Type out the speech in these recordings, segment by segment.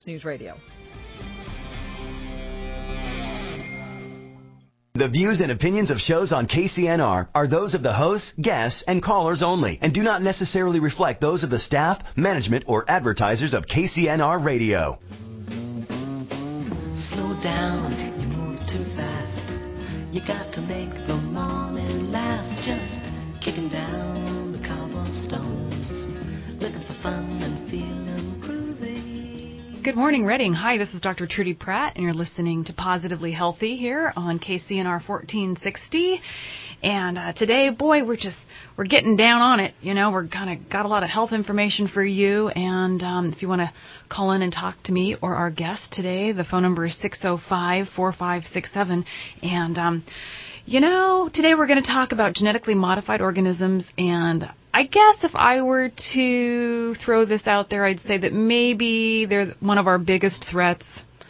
News Radio. The views and opinions of shows on KCNR are those of the hosts, guests, and callers only, and do not necessarily reflect those of the staff, management, or advertisers of KCNR Radio. Slow down, you move too fast. You got to make the morning last. Just kicking down the cobblestones, looking for fun and feeling groovy. Good morning, Reading. Hi, this is Dr. Trudy Pratt, and you're listening to Positively Healthy here on KCNR 1460. And today, boy, we're getting down on it. You know, we're kind of got a lot of health information for you. And if you want to call in and talk to me or our guest today, the phone number is 605-4567. And you know, today we're going to talk about genetically modified organisms, and I guess if I were to throw this out there, I'd say that maybe they're one of our biggest threats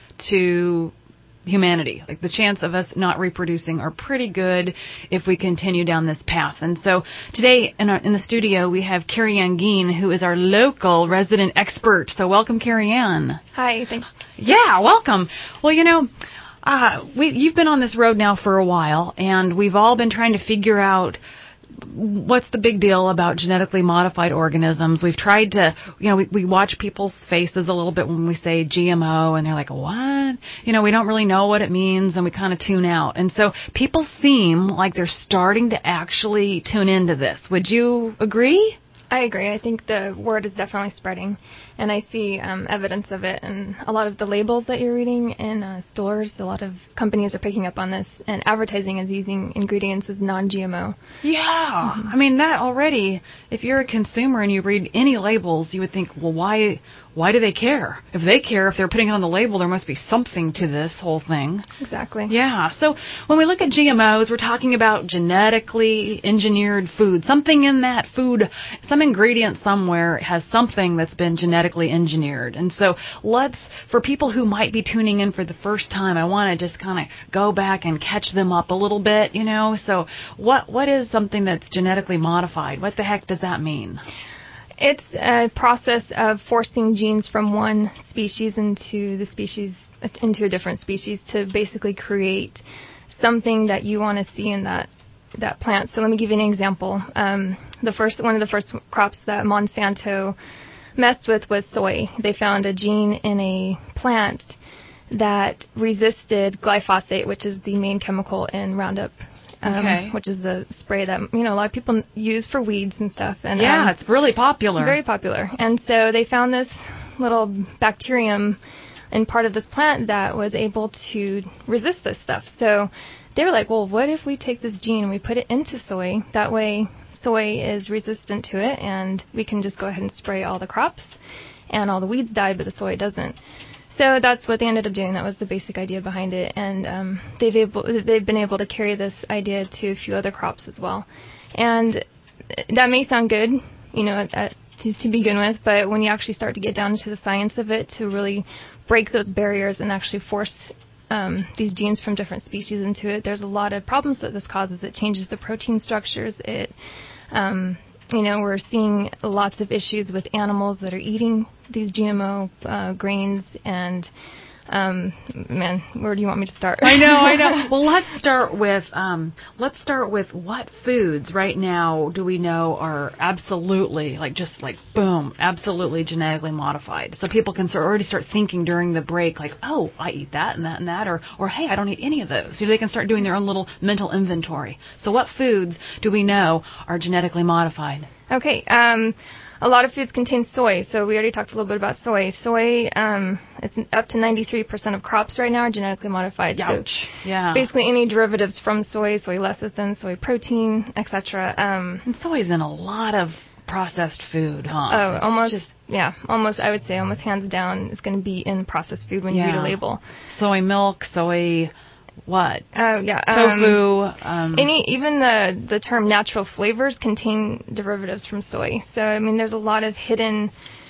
to humanity. Like the chance of us not reproducing are pretty good if we continue down this path. And so today in the studio we have Carrie Ann Geen, who is our local resident expert. So welcome, Carrie Ann. Hi, thanks. Yeah, welcome. Well, you know, you've been on this road now for a while, and we've all been trying to figure out what's the big deal about genetically modified organisms. We've tried to, you know, we watch people's faces a little bit when we say GMO, and they're like, what? You know, we don't really know what it means, and we kind of tune out. And so people seem like they're starting to actually tune into this. Would you agree? I agree. I think the word is definitely spreading, and I see evidence of it. And a lot of the labels that you're reading in stores, a lot of companies are picking up on this, and advertising is using ingredients as non-GMO. Yeah. Mm-hmm. I mean, that already, if you're a consumer and you read any labels, you would think, well, why do they care? If they care, if they're putting it on the label, there must be something to this whole thing. Exactly. Yeah. So when we look at GMOs, we're talking about genetically engineered food. Something in that food, some ingredient somewhere has something that's been genetically engineered. And so for people who might be tuning in for the first time, I want to just kind of go back and catch them up a little bit, you know. So what is something that's genetically modified? What the heck does that mean? It's a process of forcing genes from one species into a different species to basically create something that you want to see in that plant. So let me give you an example. One of the first crops that Monsanto messed with was soy. They found a gene in a plant that resisted glyphosate, which is the main chemical in Roundup. Which is the spray that, you know, a lot of people use for weeds and stuff. And yeah, it's really popular. Very popular. And so they found this little bacterium in part of this plant that was able to resist this stuff. So they were like, well, what if we take this gene and we put it into soy? That way soy is resistant to it, and we can just go ahead and spray all the crops, and all the weeds die, but the soy doesn't. So that's what they ended up doing. That was the basic idea behind it, and they've been able to carry this idea to a few other crops as well. And that may sound good, you know, to begin with, but when you actually start to get down into the science of it, to really break those barriers and actually force these genes from different species into it, there's a lot of problems that this causes. It changes the protein structures. You know, we're seeing lots of issues with animals that are eating these GMO grains, and man, where do you want me to start? I know. Well, let's start with what foods right now do we know are absolutely, boom, absolutely genetically modified, so people can already start thinking during the break, like, oh, I eat that and that and that, or hey, I don't eat any of those. So they can start doing their own little mental inventory. So what foods do we know are genetically modified? Okay. A lot of foods contain soy, so we already talked a little bit about soy. Soy, it's up to 93% of crops right now are genetically modified. Ouch. So yeah. Basically any derivatives from soy lecithin, soy protein, etc. And soy's in a lot of processed food, huh? Oh, almost, I would say almost hands down is going to be in processed food when you read a label. Soy milk, soy... What? Oh, yeah. Tofu. Even the term natural flavors contain derivatives from soy. So, I mean, there's a lot of hidden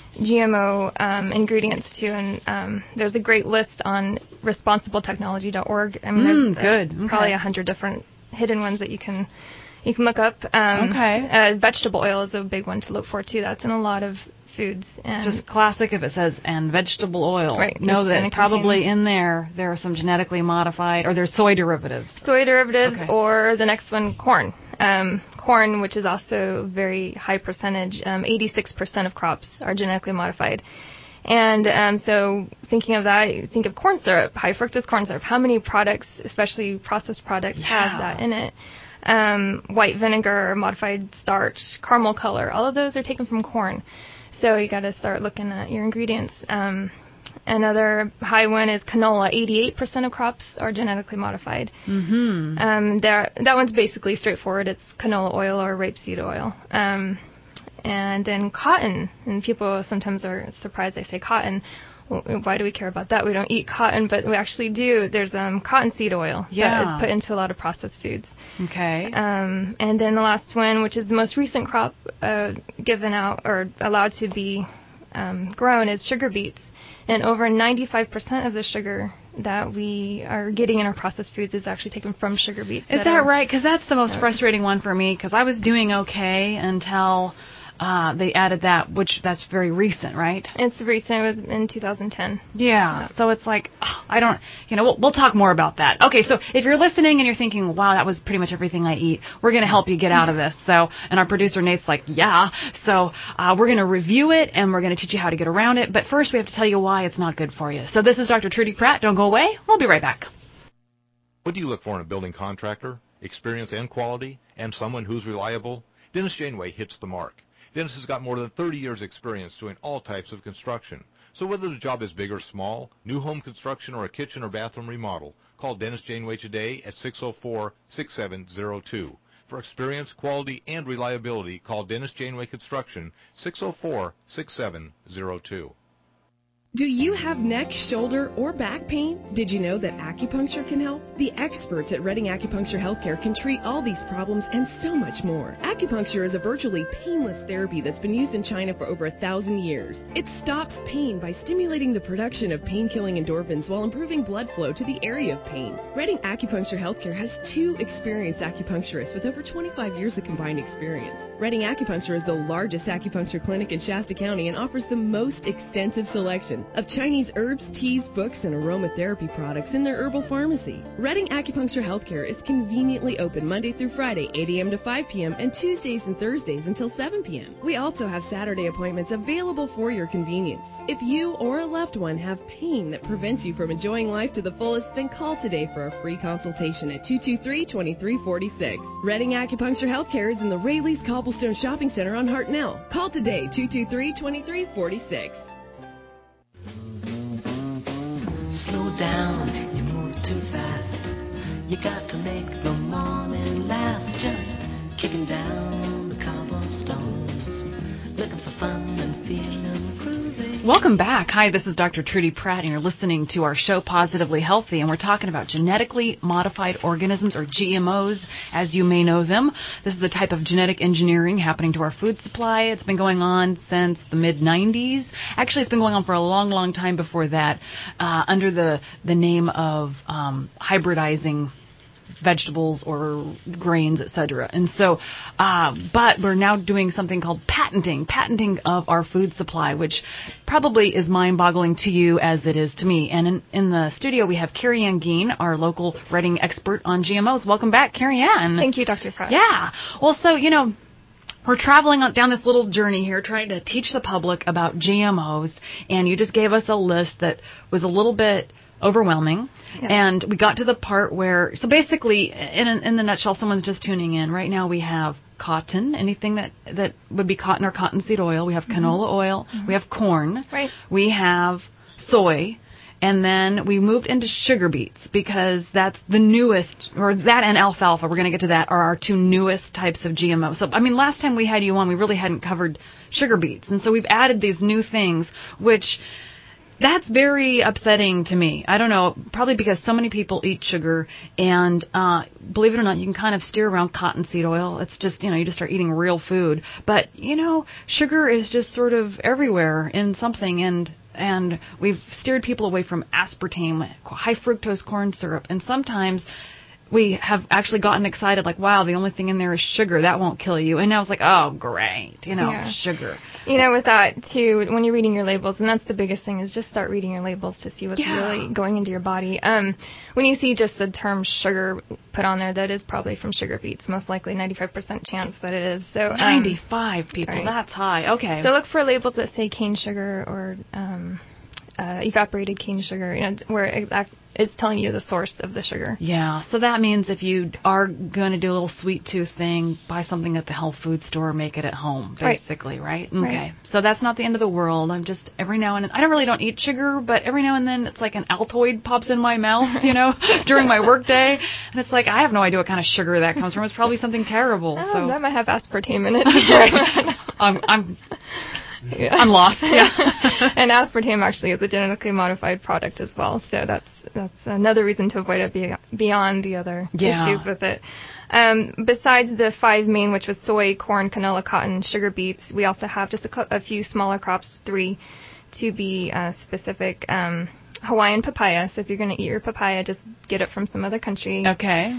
GMO ingredients, too. And there's a great list on responsibletechnology.org. I mean, there's probably 100 different hidden ones that you can You can look up. Vegetable oil is a big one to look for too. That's in a lot of foods. And just classic if it says and vegetable oil. Right. Know that probably in there are some genetically modified, or there's soy derivatives. Soy derivatives, or the next one, corn. Corn, which is also very high percentage, 86% of crops are genetically modified. And so thinking of that, you think of corn syrup, high fructose corn syrup. How many products, especially processed products, have that in it? White vinegar, modified starch, caramel color, all of those are taken from corn. So you got to start looking at your ingredients. Another high one is canola. 88% of crops are genetically modified. Mm-hmm. That one's basically straightforward. It's canola oil or rapeseed oil. And then cotton. And people sometimes are surprised I say cotton. Well, why do we care about that? We don't eat cotton, but we actually do. There's cottonseed oil that is put into a lot of processed foods. Okay. And then the last one, which is the most recent crop given out or allowed to be grown, is sugar beets. And over 95% of the sugar that we are getting in our processed foods is actually taken from sugar beets. Is that right? Because that's the most frustrating one for me, because I was doing okay until they added that, which that's very recent, right? It's recent. It was in 2010. Yeah. So it's like, I don't, we'll talk more about that. Okay, so if you're listening and you're thinking, wow, that was pretty much everything I eat, we're going to help you get out of this. So, and our producer Nate's like, yeah. So we're going to review it, and we're going to teach you how to get around it. But first, we have to tell you why it's not good for you. So this is Dr. Trudy Pratt. Don't go away. We'll be right back. What do you look for in a building contractor? Experience and quality, and someone who's reliable? Dennis Janeway hits the mark. Dennis has got more than 30 years' experience doing all types of construction. So whether the job is big or small, new home construction or a kitchen or bathroom remodel, call Dennis Janeway today at 604-6702. For experience, quality, and reliability, call Dennis Janeway Construction, 604-6702. Do you have neck, shoulder, or back pain? Did you know that acupuncture can help? The experts at Redding Acupuncture Healthcare can treat all these problems and so much more. Acupuncture is a virtually painless therapy that's been used in China for over 1,000 years. It stops pain by stimulating the production of pain-killing endorphins while improving blood flow to the area of pain. Redding Acupuncture Healthcare has 2 experienced acupuncturists with over 25 years of combined experience. Redding Acupuncture is the largest acupuncture clinic in Shasta County and offers the most extensive selection of Chinese herbs, teas, books, and aromatherapy products in their herbal pharmacy. Redding Acupuncture Healthcare is conveniently open Monday through Friday, 8 a.m. to 5 p.m., and Tuesdays and Thursdays until 7 p.m. We also have Saturday appointments available for your convenience. If you or a loved one have pain that prevents you from enjoying life to the fullest, then call today for a free consultation at 223-2346. Redding Acupuncture Healthcare is in the Rayleigh's Cobblestone Shopping Center on Hartnell. Call today, 223-2346. Slow down, you move too fast. You got to make the morning last. Just kicking down the cobblestones, looking for fun and feeling groovy. Welcome back. Hi, this is Dr. Trudy Pratt, and you're listening to our show Positively Healthy, and we're talking about genetically modified organisms, or GMOs, as you may know them. This is a type of genetic engineering happening to our food supply. It's been going on since the mid-90s. Actually, it's been going on for a long, long time before that, under the name of hybridizing vegetables or grains, etc. And so, but we're now doing something called patenting of our food supply, which probably is mind-boggling to you as it is to me. And in the studio, we have Carrie Ann Geen, our local Redding expert on GMOs. Welcome back, Carrie Ann. Thank you, Dr. Pratt. Yeah. Well, so, we're traveling down this little journey here trying to teach the public about GMOs, and you just gave us a list that was a little bit overwhelming. Yeah. And we got to the part where, so basically, in the nutshell, someone's just tuning in. Right now we have cotton, anything that would be cotton or cottonseed oil. We have canola oil. Mm-hmm. We have corn. Right. We have soy. And then we moved into sugar beets because that's the newest, or that and alfalfa, we're going to get to that, are our 2 newest types of GMO. So, last time we had you on, we really hadn't covered sugar beets. And so we've added these new things, which that's very upsetting to me. I don't know, probably because so many people eat sugar, and believe it or not, you can kind of steer around cottonseed oil. It's just, you just start eating real food. But, sugar is just sort of everywhere in something, and we've steered people away from aspartame, high fructose corn syrup, and sometimes we have actually gotten excited, like, wow, the only thing in there is sugar. That won't kill you. And now it's like, oh, great, sugar. With that, too, when you're reading your labels, and that's the biggest thing, is just start reading your labels to see what's really going into your body. When you see just the term sugar put on there, that is probably from sugar beets, most likely 95% chance that it is. So 95 people, right. That's high. Okay. So look for labels that say cane sugar or evaporated cane sugar, where it's telling you the source of the sugar. Yeah, so that means if you are going to do a little sweet tooth thing, buy something at the health food store, make it at home, basically, right? Okay, right. So that's not the end of the world. I'm just, every now and then, I don't eat sugar, but every now and then it's like an Altoid pops in my mouth, during my work day, and it's like, I have no idea what kind of sugar that comes from. It's probably something terrible. Oh, that might have aspartame in it. I'm lost. Yeah. And aspartame actually is a genetically modified product as well, so that's another reason to avoid it beyond the other issues with it. Besides the 5 main, which was soy, corn, canola, cotton, sugar beets, we also have just a few smaller crops, 3 to be specific. Hawaiian papaya. So if you're going to eat your papaya, just get it from some other country. Okay.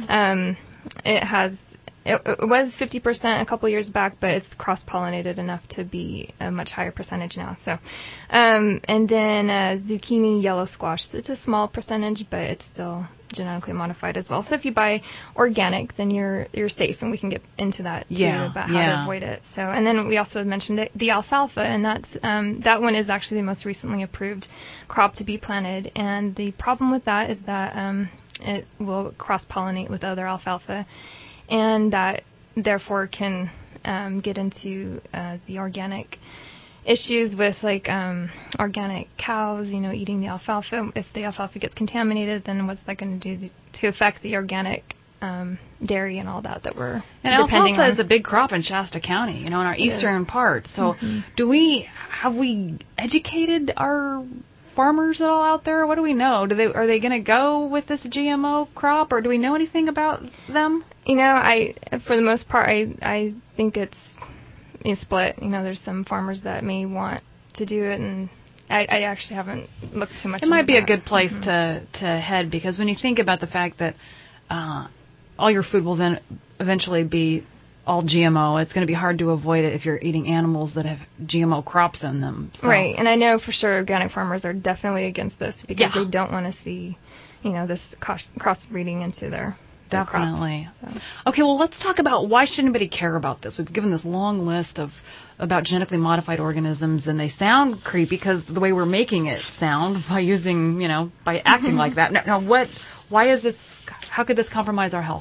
It was 50% a couple years back, but it's cross-pollinated enough to be a much higher percentage now. So, and then zucchini, yellow squash. So it's a small percentage, but it's still genetically modified as well. So if you buy organic, then you're safe, and we can get into that too about how to avoid it. So, and then we also mentioned the alfalfa, and that one is actually the most recently approved crop to be planted. And the problem with that is that it will cross-pollinate with other alfalfa, and that therefore can get into the organic issues with organic cows, eating the alfalfa. If the alfalfa gets contaminated, then what's that going to do to affect the organic dairy and all that we're depending on? Alfalfa is a big crop in Shasta County, in our eastern part. So have we educated our farmers at all out there? What do we know? Are they going to go with this GMO crop, or do we know anything about them? For the most part, I think it's split. There's some farmers that may want to do it, and I actually haven't looked too much into that. It might be a good place to head, because when you think about the fact that all your food will then eventually be all GMO, it's going to be hard to avoid it if you're eating animals that have GMO crops in them. So. Right, and I know for sure organic farmers are definitely against this, because they don't want to see, this crossbreeding into their Definitely. Crops, so. Okay, well, let's talk about why should anybody care about this. We've given this long list about genetically modified organisms, and they sound creepy because the way we're making it sound by using, by acting like that. Now, why is this? How could this compromise our health?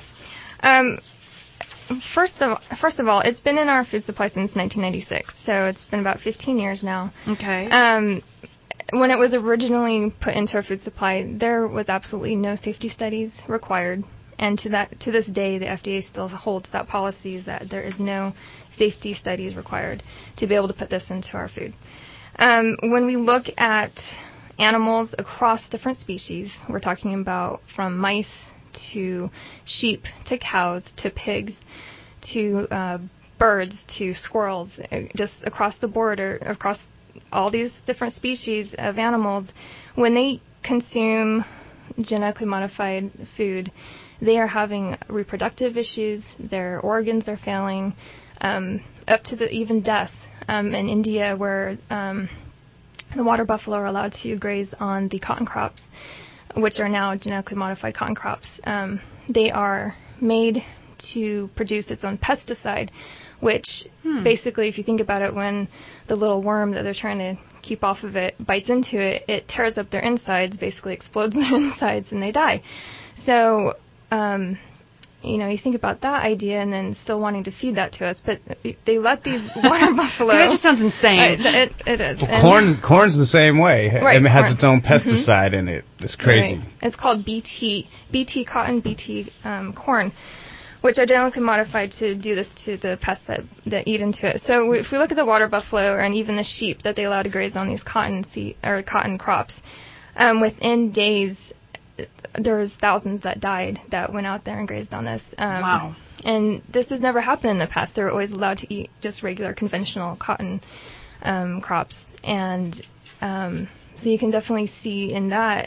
First of all, it's been in our food supply since 1996, so it's been about 15 years now. Okay. When it was originally put into our food supply, there was absolutely no safety studies required. And to this day, the FDA still holds that policy, is that there is no safety studies required to be able to put this into our food. When we look at animals across different species, we're talking about from mice to sheep to cows to pigs to birds to squirrels, just across the board, or across all these different species of animals, when they consume genetically modified food, they are having reproductive issues, their organs are failing, up to even death. In India, where the water buffalo are allowed to graze on the cotton crops, which are now genetically modified cotton crops, they are made to produce its own pesticide, which basically, if you think about it, when the little worm that they're trying to keep off of it bites into it, it tears up their insides, basically explodes their insides, and they die. So, you think about that idea and then still wanting to feed that to us, but they let these water buffalo... That just sounds insane. It is. Well, corn's the same way. Right, it has its own pesticide in it. It's crazy. Right. It's called BT cotton, BT corn, which are genetically modified to do this to the pests that eat into it. So if we look at the water buffalo and even the sheep that they allow to graze on these cotton crops, within days, there was thousands that died that went out there and grazed on this. Wow. And this has never happened in the past. They were always allowed to eat just regular conventional cotton crops. And so you can definitely see in that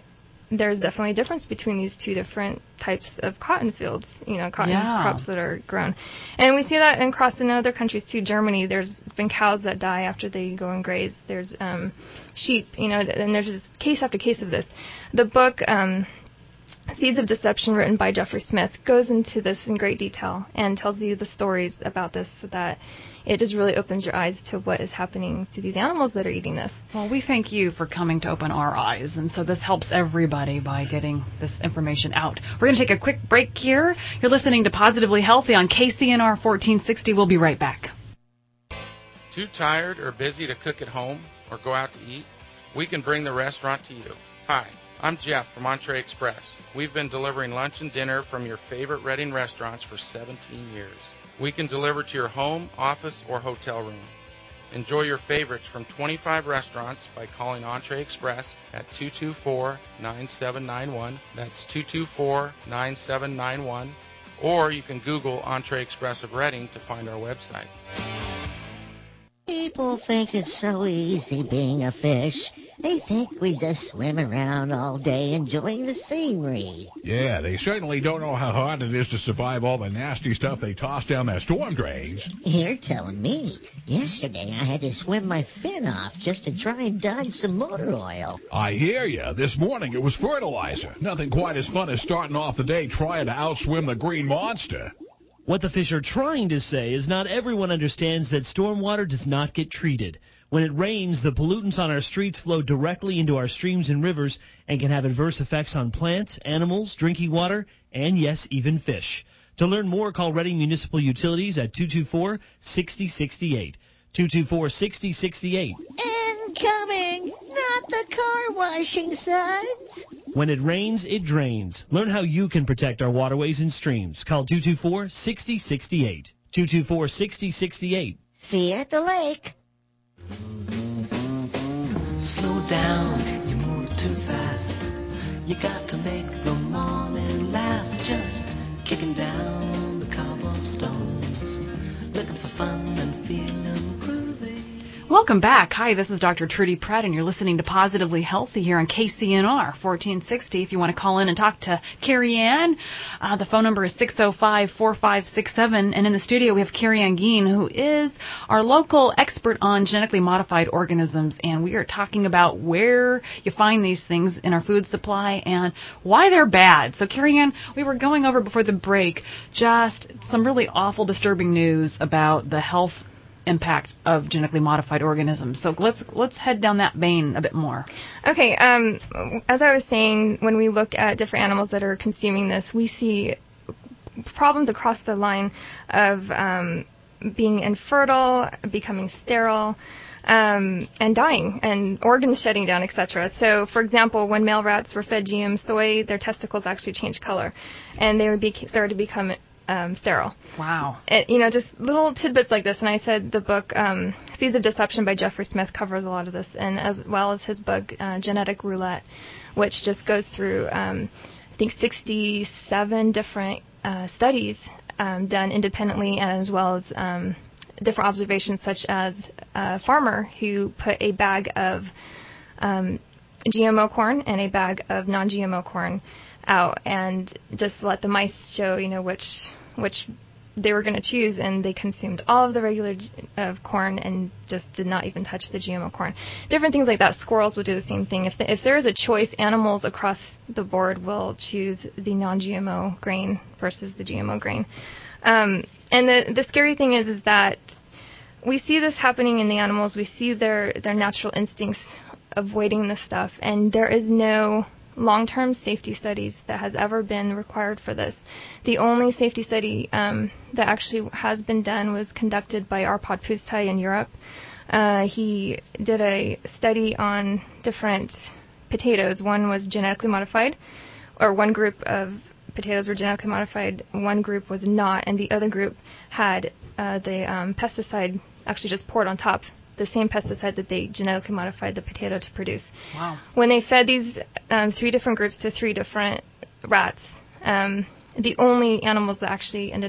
there's definitely a difference between these two different types of cotton fields, cotton crops that are grown. And we see that across in other countries too. Germany, there's been cows that die after they go and graze. There's sheep, and there's just case after case of this. The book, Seeds of Deception, written by Jeffrey Smith, goes into this in great detail and tells you the stories about this so that it just really opens your eyes to what is happening to these animals that are eating this. Well, we thank you for coming to open our eyes, and so this helps everybody by getting this information out. We're going to take a quick break here. You're listening to Positively Healthy on KCNR 1460. We'll be right back. Too tired or busy to cook at home or go out to eat? We can bring the restaurant to you. Hi, I'm Jeff from Entree Express. We've been delivering lunch and dinner from your favorite Reading restaurants for 17 years. We can deliver to your home, office, or hotel room. Enjoy your favorites from 25 restaurants by calling Entree Express at 224-9791. That's 224-9791. Or you can Google Entree Express of Reading to find our website. People think it's so easy being a fish. They think we just swim around all day enjoying the scenery. Yeah, they certainly don't know how hard it is to survive all the nasty stuff they toss down their storm drains. You're telling me. Yesterday I had to swim my fin off just to try and dodge some motor oil. I hear you. This morning it was fertilizer. Nothing quite as fun as starting off the day trying to outswim the green monster. What the fish are trying to say is not everyone understands that stormwater does not get treated. When it rains, the pollutants on our streets flow directly into our streams and rivers and can have adverse effects on plants, animals, drinking water, and yes, even fish. To learn more, call Reading Municipal Utilities at 224-6068. 224-6068. Incoming! Not the car washing suds! When it rains, it drains. Learn how you can protect our waterways and streams. Call 224-6068. 224-6068. See you at the lake. Slow down, you move too fast. You got to make the morning last. Just kicking down the cobblestones, looking for fun and feeling groovy. Welcome back. Hi, this is Dr. Trudy Pratt, and you're listening to Positively Healthy here on KCNR 1460. If you want to call in and talk to Carrie Ann, the phone number is 605-4567. And in the studio, we have Carrie Ann Geen, who is our local expert on genetically modified organisms. And we are talking about where you find these things in our food supply and why they're bad. So, Carrie Ann, we were going over before the break just some really awful, disturbing news about the health impact of genetically modified organisms. So let's head down that vein a bit more. Okay, as I was saying, when we look at different animals that are consuming this, we see problems across the line of being infertile, becoming sterile, and dying, and organs shutting down, etc. So, for example, when male rats were fed GM soy, their testicles actually changed color, and they would start to become sterile. Wow. Just little tidbits like this. And I said the book Seeds of Deception by Jeffrey Smith covers a lot of this, and as well as his book Genetic Roulette, which just goes through, I think, 67 different studies done independently, and as well as different observations, such as a farmer who put a bag of GMO corn and a bag of non-GMO corn out and just let the mice show, which they were going to choose, and they consumed all of the regular corn and just did not even touch the GMO corn. Different things like that. Squirrels would do the same thing. If there is a choice, animals across the board will choose the non-GMO grain versus the GMO grain. And the scary thing is that we see this happening in the animals. We see their natural instincts avoiding this stuff, and there is no long-term safety studies that has ever been required for this. The only safety study that actually has been done was conducted by Arpad Pusztai in Europe. He did a study on different potatoes. One was genetically modified, or one group of potatoes were genetically modified, one group was not, and the other group had the pesticide actually just poured on top, the same pesticide that they genetically modified the potato to produce. Wow. When they fed these 3 different groups to 3 different rats, the only animals that actually ended up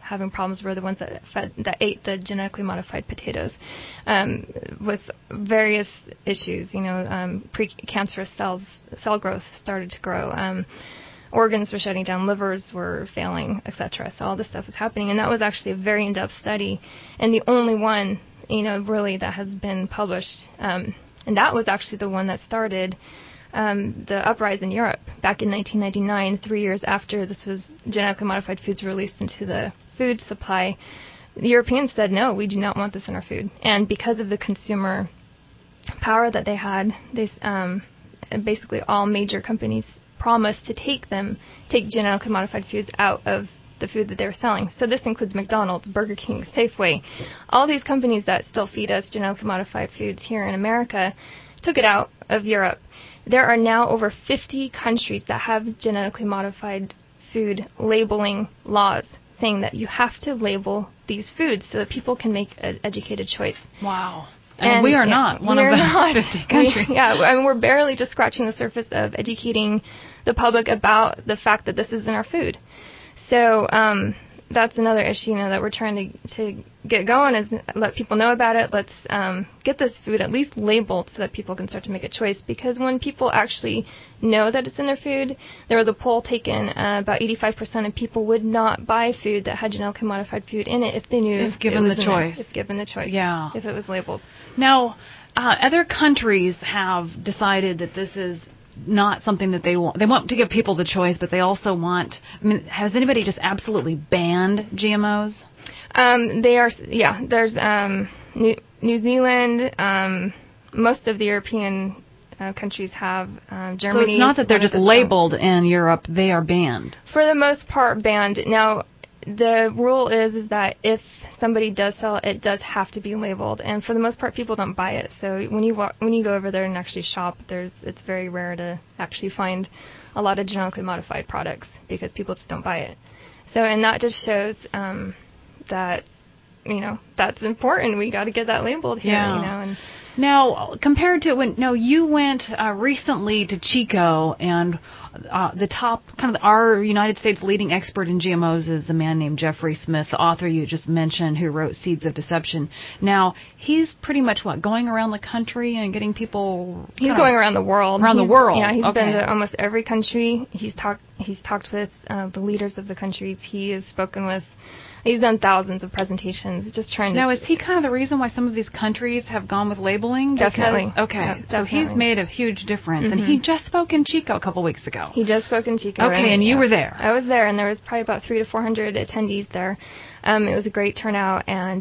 having problems were the ones that ate the genetically modified potatoes, with various issues. Precancerous cell growth started to grow. Organs were shutting down, livers were failing, etc. So all this stuff was happening, and that was actually a very in-depth study, and the only one, really that has been published, and that was actually the one that started the uprising in Europe back in 1999, 3 years after this was genetically modified foods released into the food supply. The Europeans said, no, we do not want this in our food, and because of the consumer power that they had, basically all major companies promised to take genetically modified foods out of the food that they were selling. So this includes McDonald's, Burger King, Safeway. All these companies that still feed us genetically modified foods here in America took it out of Europe. There are now over 50 countries that have genetically modified food labeling laws saying that you have to label these foods so that people can make an educated choice. Wow. And we are not one of the 50 countries. We're barely just scratching the surface of educating the public about the fact that this is in our food. So that's another issue, that we're trying to get going, is let people know about it. Let's get this food at least labeled so that people can start to make a choice. Because when people actually know that it's in their food, there was a poll taken, about 85% of people would not buy food that had genetically modified food in it if they knew if given the choice. If given the choice. Yeah. If it was labeled. Now, other countries have decided that this is not something that they want. They want to give people the choice, but they also want. Has anybody just absolutely banned GMOs? There's New Zealand. Most of the European countries have. Germany. So it's not that they're just labeled in Europe; they are banned. For the most part, banned. Now, the rule is that if somebody does sell it, it does have to be labeled, and for the most part, people don't buy it. So when you go over there and actually shop, it's very rare to actually find a lot of genetically modified products because people just don't buy it. So, and that just shows that that's important. We got to get that labeled here. And now, compared to when you went recently to Chico, and the top our United States leading expert in GMOs is a man named Jeffrey Smith, the author you just mentioned, who wrote Seeds of Deception. Now, he's pretty much going around the country and getting people. He's going around the world. Around the world. Yeah, he's been to almost every country. He's talked with the leaders of the countries. He has spoken with. He's done thousands of presentations just trying to... Now, is he kind of the reason why some of these countries have gone with labeling? Definitely. Okay, yeah, so definitely. He's made a huge difference. Mm-hmm. And he just spoke in Chico a couple weeks ago. He just spoke in Chico. Okay, and you were there. I was there, and there was probably about 300 to 400 attendees there. It was a great turnout, and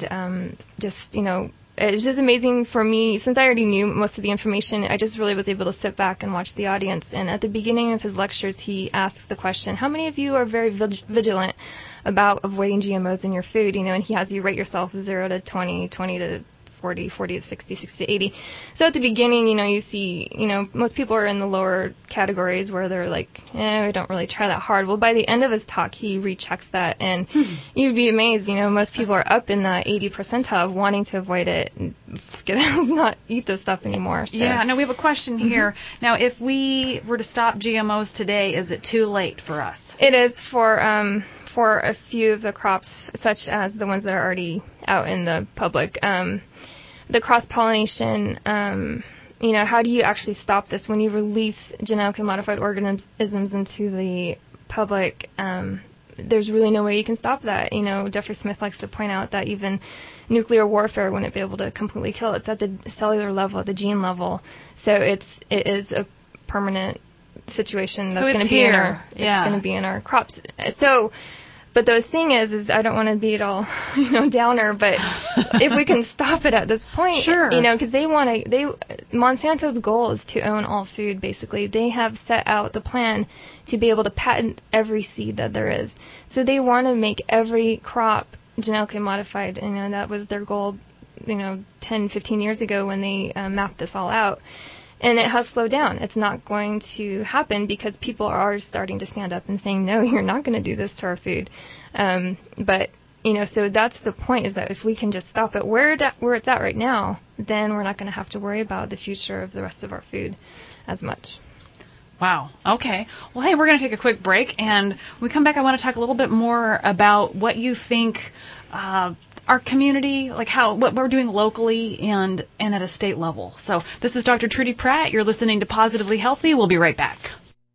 it was just amazing for me. Since I already knew most of the information, I just really was able to sit back and watch the audience. And at the beginning of his lectures, he asked the question, how many of you are very vigilant about avoiding GMOs in your food? And he has you rate yourself 0 to 20, 20 to 40, 40 to 60, 60 to 80. So at the beginning, you see, most people are in the lower categories where they're like, we don't really try that hard. Well, by the end of his talk, he rechecks that, and you'd be amazed. Most people are up in the 80 percentile of wanting to avoid it and not eat this stuff anymore. So. Yeah, now we have a question here. Now, if we were to stop GMOs today, is it too late for us? It is for a few of the crops, such as the ones that are already out in the public. The cross-pollination, how do you actually stop this? When you release genetically modified organisms into the public, there's really no way you can stop that. Jeffrey Smith likes to point out that even nuclear warfare wouldn't be able to completely kill it. It's at the cellular level, at the gene level. So it is a permanent situation that's going to be in our crops. So, but the thing is I don't want to be at all, downer, but if we can stop it at this point, sure. Because Monsanto's goal is to own all food, basically. They have set out the plan to be able to patent every seed that there is. So they want to make every crop genetically modified, and that was their goal, 10, 15 years ago when they mapped this all out. And it has slowed down. It's not going to happen because people are starting to stand up and saying, no, you're not going to do this to our food. But, so that's the point, is that if we can just stop it where it's at right now, then we're not going to have to worry about the future of the rest of our food as much. Wow. Okay. Well, hey, we're going to take a quick break, and when we come back, I want to talk a little bit more about what you think our community, like what we're doing locally and at a state level. So this is Dr. Trudy Pratt. You're listening to Positively Healthy. We'll be right back.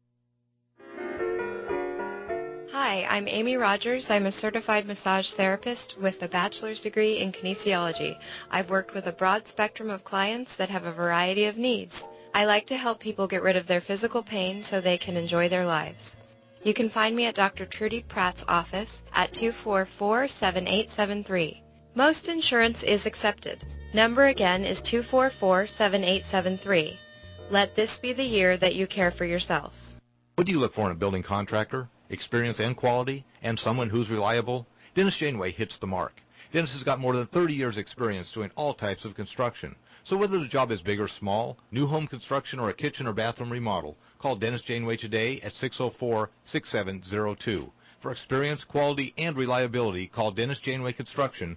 Hi, I'm Amy Rogers. I'm a certified massage therapist with a bachelor's degree in kinesiology. I've worked with a broad spectrum of clients that have a variety of needs. I like to help people get rid of their physical pain so they can enjoy their lives. You can find me at Dr. Trudy Pratt's office at 244-7873. Most insurance is accepted. Number again is 244-7873. Let this be the year that you care for yourself. What do you look for in a building contractor? Experience and quality, and someone who's reliable? Dennis Janeway hits the mark. Dennis has got more than 30 years experience doing all types of construction. So whether the job is big or small, new home construction or a kitchen or bathroom remodel, call Dennis Janeway today at 604-6702. For experience, quality, and reliability, call Dennis Janeway Construction,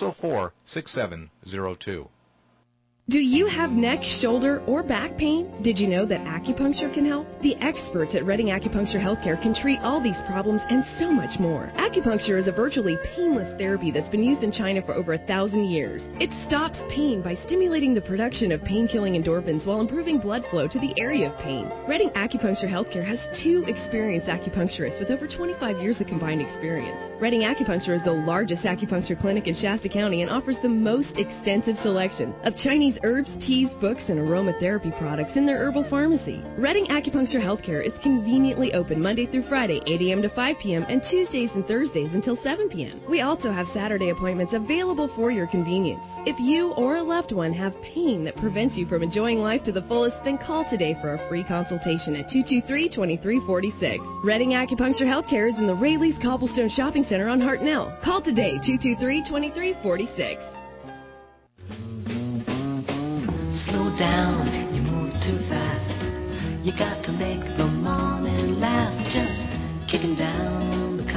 604-6702. Do you have neck, shoulder, or back pain? Did you know that acupuncture can help? The experts at Redding Acupuncture Healthcare can treat all these problems and so much more. Acupuncture is a virtually painless therapy that's been used in China for over 1,000 years. It stops pain by stimulating the production of pain-killing endorphins while improving blood flow to the area of pain. Redding Acupuncture Healthcare has 2 experienced acupuncturists with over 25 years of combined experience. Redding Acupuncture is the largest acupuncture clinic in Shasta County and offers the most extensive selection of Chinese herbs, teas, books, and aromatherapy products in their herbal pharmacy. Redding Acupuncture Healthcare is conveniently open Monday through Friday, 8 a.m. to 5 p.m., and Tuesdays and Thursdays until 7 p.m. We also have Saturday appointments available for your convenience. If you or a loved one have pain that prevents you from enjoying life to the fullest, then call today for a free consultation at 223-2346. Redding Acupuncture Healthcare is in the Rayleigh's Cobblestone Shopping Center on Hartnell. Call today, 223-2346. Slow down, you move too fast. You got to make the morning last. Just kicking down the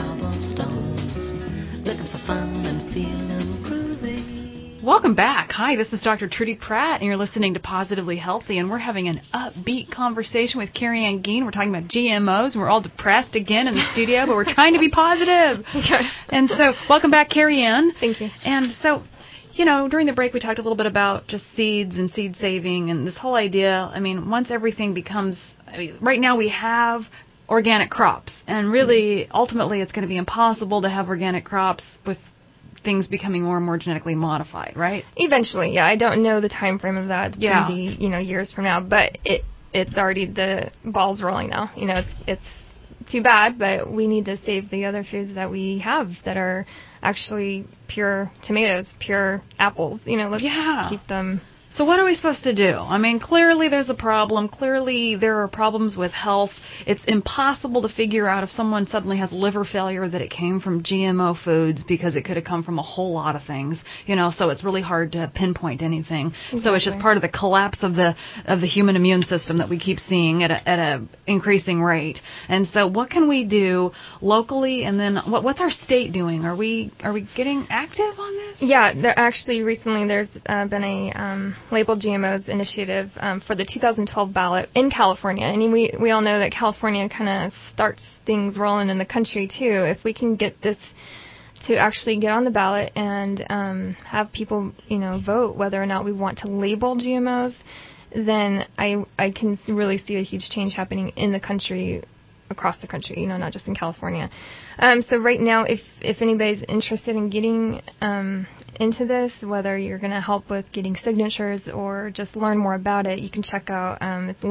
cobblestones, looking for fun and feeling groovy. Welcome back. Hi, this is Dr. Trudy Pratt, and you're listening to Positively Healthy, and we're having an upbeat conversation with Carrie Ann Geen. We're talking about GMOs, and we're all depressed again in the studio, but we're trying to be positive. Okay. And so, welcome back, Carrie Ann. Thank you. And so, you know, during the break we talked a little bit about just seeds and seed saving and this whole idea. I mean, once everything becomes, right now we have organic crops, and really, ultimately, it's going to be impossible to have organic crops with things becoming more and more genetically modified, right? Eventually, yeah. I don't know the time frame of that. It's going to be, years from now, but it's already, the ball's rolling now. You know, it's too bad, but we need to save the other foods that we have that are actually pure tomatoes, pure apples. You know, let's keep them. So what are we supposed to do? I mean, clearly there's a problem. Clearly there are problems with health. It's impossible to figure out if someone suddenly has liver failure that it came from GMO foods, because it could have come from a whole lot of things. You know, so it's really hard to pinpoint anything. Exactly. So it's just part of the collapse of the human immune system that we keep seeing at a increasing rate. And so what can we do locally, and then what's our state doing? Are we getting active on this? Yeah, actually recently there's been a Labeled GMOs initiative for the 2012 ballot in California. And we all know that California kind of starts things rolling in the country, too. If we can get this to actually get on the ballot and have people, vote whether or not we want to label GMOs, then I can really see a huge change happening in the country, across the country, not just in California. So right now, if anybody's interested in getting into this, whether you're going to help with getting signatures or just learn more about it, you can check out, it's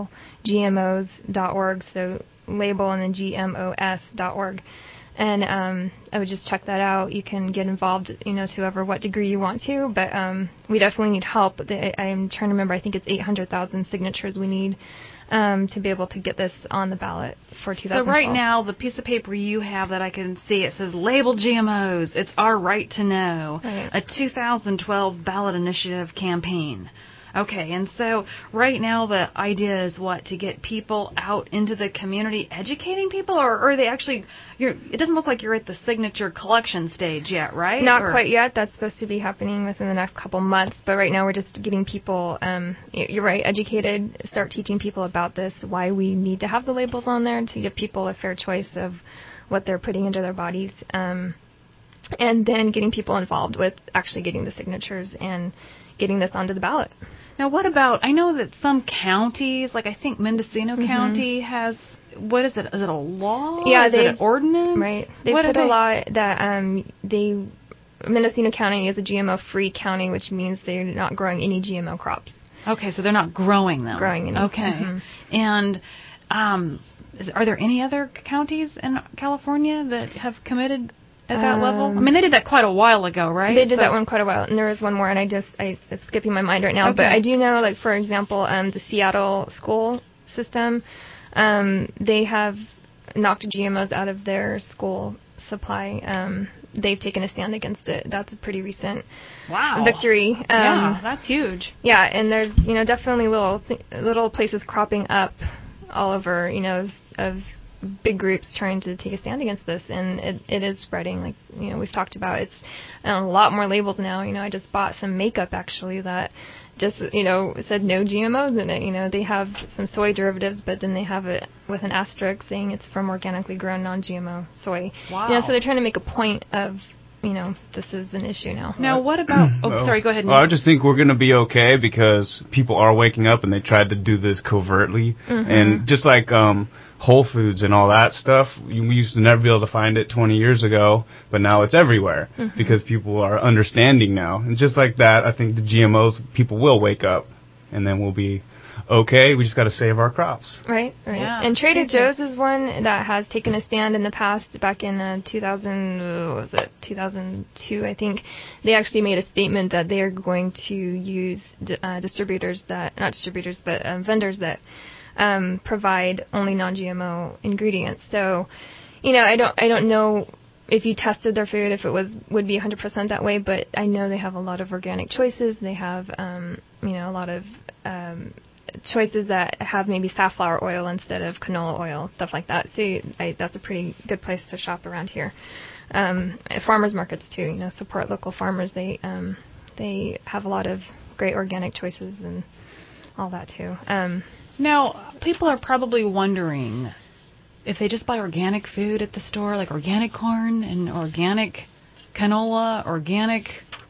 labelgmos.org, so label and then GMOS.org. And I would just check that out. You can get involved, to what degree you want to, but we definitely need help. I'm trying to remember, I think it's 800,000 signatures we need to be able to get this on the ballot for 2012. So right now, the piece of paper you have that I can see, it says Label GMOs. It's our right to know. Right. A 2012 ballot initiative campaign. Okay, and so right now the idea is what, to get people out into the community educating people, or are they actually, it doesn't look like you're at the signature collection stage yet, right? Not quite yet. That's supposed to be happening within the next couple months, but right now we're just getting people, you're right, educated, start teaching people about this, why we need to have the labels on there to give people a fair choice of what they're putting into their bodies, and then getting people involved with actually getting the signatures and getting this onto the ballot. Now, what about, I know that some counties, like I think Mendocino County has, what is it? Is it a law? Yeah, is it an ordinance? Right. They put a law that Mendocino County is a GMO-free county, which means they're not growing any GMO crops. Okay, so they're not growing them. Growing any. Okay. And are there any other counties in California that have committed at that level? I mean, they did that quite a while ago, right? They did that one quite a while, and there is one more, and it's skipping my mind right now. Okay. But I do know, like, for example, the Seattle school system, they have knocked GMOs out of their school supply. They've taken a stand against it. That's a pretty recent victory. Yeah, that's huge. Yeah, and there's, definitely little places cropping up all over, of big groups trying to take a stand against this, and it is spreading. Like, we've talked about, it's a lot more labels now. I just bought some makeup actually that just, said no GMOs in it. They have some soy derivatives, but then they have it with an asterisk saying it's from organically grown non-GMO soy. Wow. So they're trying to make a point of, this is an issue now. Now, what about, sorry, go ahead. Well, I just think we're going to be okay because people are waking up and they tried to do this covertly. And just like Whole Foods and all that stuff, we used to never be able to find it 20 years ago, but now it's everywhere because people are understanding now. And just like that, I think the GMOs, people will wake up, and then we'll be okay. We just got to save our crops. Right. Yeah, and Trader Joe's is one that has taken a stand in the past. Back in 2002, I think, they actually made a statement that they are going to use vendors that provide only non-GMO ingredients. So, I don't know if you tested their food if it would be 100% that way, but I know they have a lot of organic choices. They have a lot of choices that have maybe safflower oil instead of canola oil, stuff like that. So that's a pretty good place to shop around here. Farmers markets too. Support local farmers. They have a lot of great organic choices and all that too. Now, people are probably wondering if they just buy organic food at the store, like organic corn and organic canola, organic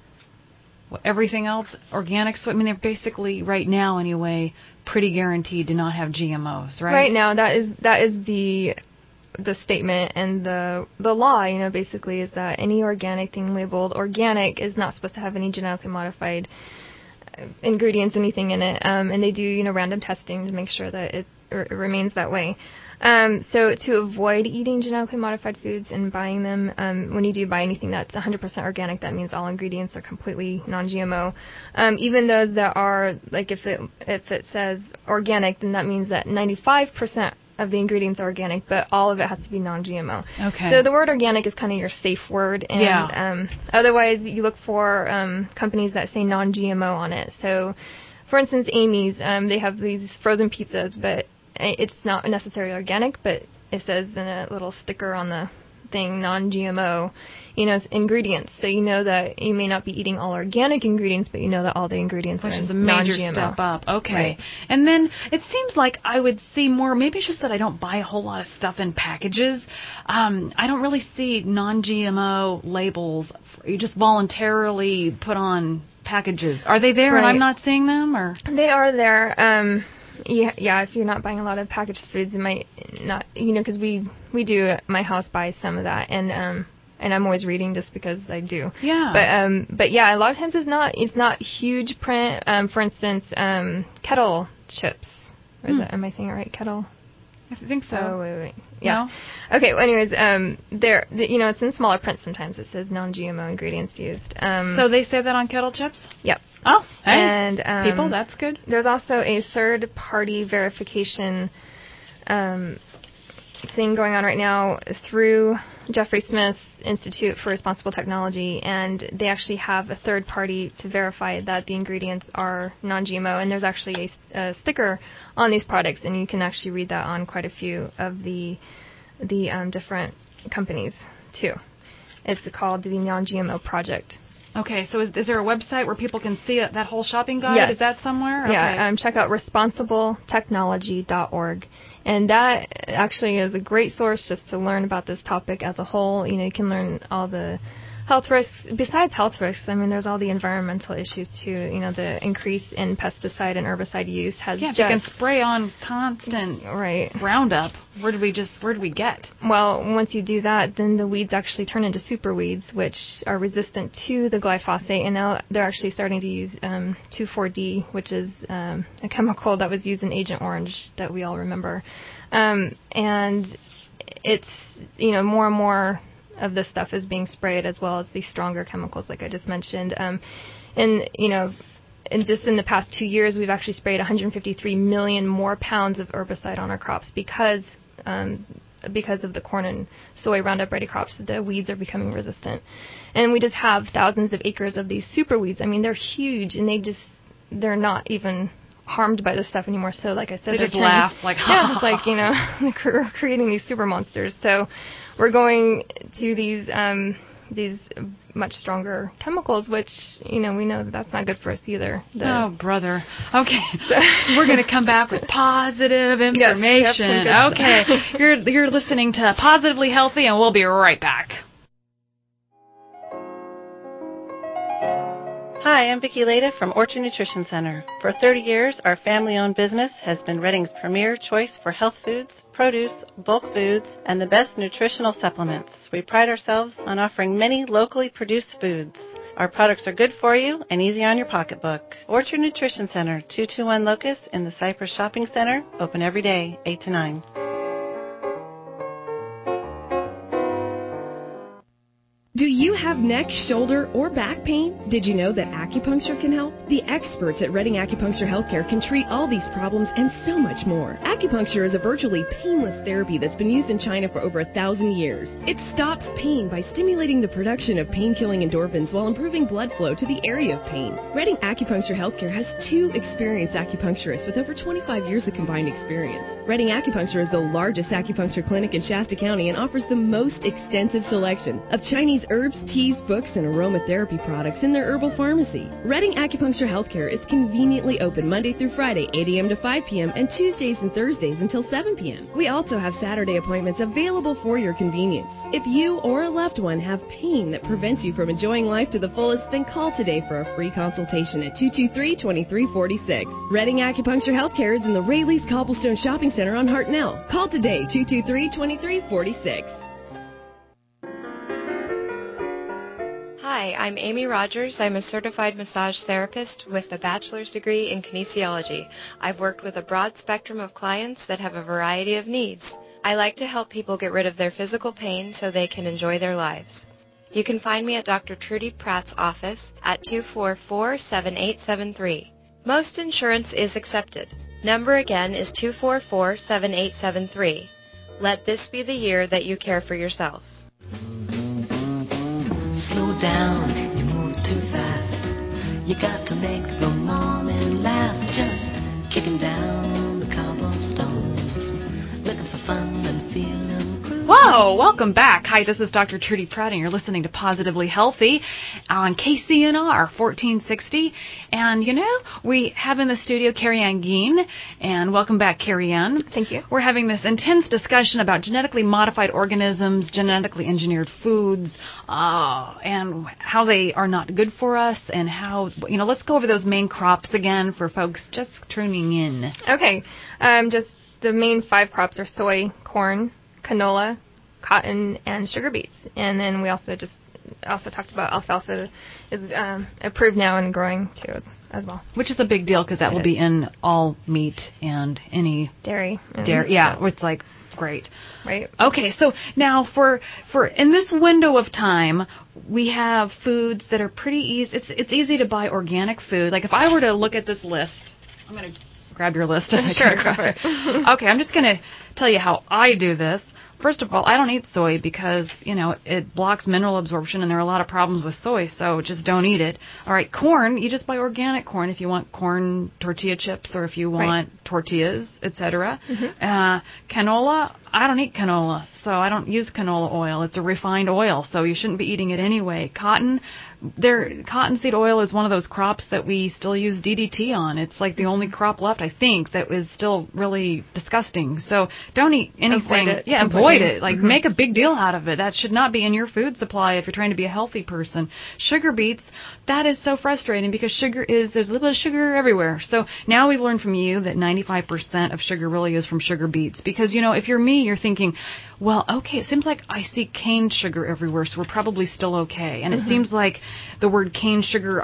everything else, organic. So, I mean, they're basically, right now anyway, pretty guaranteed to not have GMOs, right? Right now, that is the statement, and the law, basically is that any organic thing labeled organic is not supposed to have any genetically modified ingredients, anything in it, and they do random testing to make sure that it remains that way. So to avoid eating genetically modified foods and buying them, when you do buy anything that's 100% organic, that means all ingredients are completely non-GMO. Even those that are, like, if it says organic, then that means that 95% of the ingredients are organic, but all of it has to be non-GMO. Okay. So the word organic is kind of your safe word, and otherwise you look for companies that say non-GMO on it. So, for instance, Amy's, they have these frozen pizzas, but it's not necessarily organic, but it says in a little sticker on the thing, non-GMO, ingredients. So you know that you may not be eating all organic ingredients, but you know that all the ingredients are non-GMO. Which is a major step up. Okay. Right. And then it seems like I would see more, maybe it's just that I don't buy a whole lot of stuff in packages. I don't really see non-GMO labels you just voluntarily put on packages. Are they there and I'm not seeing them? Or they are there. Yeah, if you're not buying a lot of packaged foods, it might not, because we do at my house buy some of that, and I'm always reading just because I do. Yeah. But yeah, a lot of times it's not huge print. For instance, kettle chips. Am I saying it right? Kettle. I think so. Oh, wait. Yeah. No? Okay. Well, anyways, it's in smaller print sometimes. It says non-GMO ingredients used. So they say that on kettle chips? Yep. Oh, hey. And people, that's good. There's also a third-party verification thing going on right now through Jeffrey Smith's Institute for Responsible Technology, and they actually have a third party to verify that the ingredients are non-GMO, and there's actually a sticker on these products, and you can actually read that on quite a few of the different companies too. It's called the Non-GMO Project. Okay, so is there a website where people can see that whole shopping guide? Yes. Is that somewhere? Yeah, Okay. check out responsibletechnology.org. And that actually is a great source just to learn about this topic as a whole. You can learn all the health risks. Besides health risks, there's all the environmental issues too. The increase in pesticide and herbicide use has if you can spray on constant Roundup, where do we get? Well, once you do that, then the weeds actually turn into super weeds, which are resistant to the glyphosate, and now they're actually starting to use 2,4-D, which is a chemical that was used in Agent Orange that we all remember. And it's, more and more of this stuff is being sprayed, as well as the stronger chemicals, like I just mentioned. And just in the past 2 years, we've actually sprayed 153 million more pounds of herbicide on our crops because of the corn and soy Roundup Ready crops. The weeds are becoming resistant. And we just have thousands of acres of these super weeds. They're huge, and they're not even harmed by this stuff anymore. So like I said, they just laugh like, just like, we're creating these super monsters. So we're going to these much stronger chemicals, which, we know that's not good for us either. Oh, brother. Okay. We're going to come back with positive information. Yes, okay. You're listening to Positively Healthy, and we'll be right back. Hi, I'm Vicki Leda from Orchard Nutrition Center. For 30 years, our family-owned business has been Reading's premier choice for health foods, produce, bulk foods, and the best nutritional supplements. We pride ourselves on offering many locally produced foods. Our products are good for you and easy on your pocketbook. Orchard Nutrition Center, 221 Locust in the Cypress Shopping Center, open every day, 8 to 9. Do you have neck, shoulder, or back pain? Did you know that acupuncture can help? The experts at Reading Acupuncture Healthcare can treat all these problems and so much more. Acupuncture is a virtually painless therapy that's been used in China for over 1,000 years. It stops pain by stimulating the production of pain-killing endorphins while improving blood flow to the area of pain. Reading Acupuncture Healthcare has 2 experienced acupuncturists with over 25 years of combined experience. Reading Acupuncture is the largest acupuncture clinic in Shasta County and offers the most extensive selection of Chinese herbs, teas, books, and aromatherapy products in their herbal pharmacy. Reading Acupuncture Healthcare is conveniently open Monday through Friday, 8 a.m. to 5 p.m., and Tuesdays and Thursdays until 7 p.m. We also have Saturday appointments available for your convenience. If you or a loved one have pain that prevents you from enjoying life to the fullest, then call today for a free consultation at 223-2346. Reading Acupuncture Healthcare is in the Rayleigh's Cobblestone Shopping Center on Hartnell. Call today, 223-2346. Hi, I'm Amy Rogers. I'm a certified massage therapist with a bachelor's degree in kinesiology. I've worked with a broad spectrum of clients that have a variety of needs. I like to help people get rid of their physical pain so they can enjoy their lives. You can find me at Dr. Trudy Pratt's office at 244-7873. Most insurance is accepted. Number again is 244-7873. Let this be the year that you care for yourself. Slow down, you move too fast. You got to make the morning last. Just kicking down the cobblestones, looking for fun and feeling cruel. Whoa, welcome back. Hi, this is Dr. Trudy Pratt, and you're listening to Positively Healthy on KCNR 1460. And, we have in the studio Carrie Ann Geen, and welcome back, Carrie Ann. Thank you. We're having this intense discussion about genetically modified organisms, genetically engineered foods, and how they are not good for us, and how, let's go over those main crops again for folks just tuning in. Okay. Just the main 5 crops are soy, corn, canola, cotton, and sugar beets. And then we also talked about alfalfa is approved now and growing too as well. Which is a big deal because that will be in all meat and any dairy. Yeah, it's like great. Right. Okay, so now for in this window of time, we have foods that are pretty easy. It's easy to buy organic food. Like if I were to look at this list, I'm going to grab your list. As Sure, I go for it. Okay, I'm just going to tell you how I do this. First of all, I don't eat soy because, it blocks mineral absorption, and there are a lot of problems with soy, so just don't eat it. All right, corn, you just buy organic corn if you want corn tortilla chips or if you want tortillas, etc. Canola, I don't eat canola, so I don't use canola oil. It's a refined oil, so you shouldn't be eating it anyway. Cottonseed oil is one of those crops that we still use DDT on. It's like the only crop left, I think, that is still really disgusting. So don't eat anything. Avoid it. Like, make a big deal out of it. That should not be in your food supply if you're trying to be a healthy person. Sugar beets, that is so frustrating because there's a little bit of sugar everywhere. So now we've learned from you that 95% of sugar really is from sugar beets. Because, if you're me, you're thinking, well, okay, it seems like I see cane sugar everywhere, so we're probably still okay. And it seems like the word cane sugar,